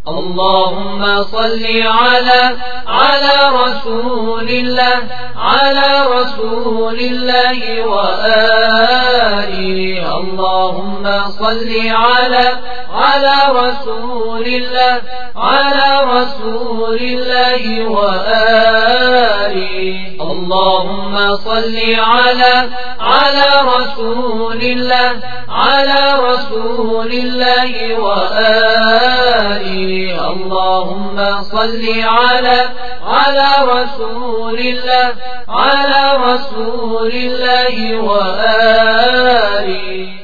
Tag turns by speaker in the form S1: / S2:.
S1: اللهم صل على رسول الله وآله. اللهم صل على رسول الله وآله. اللهم صل على رسول الله وآله. اللهم صل على رسول الله وآله.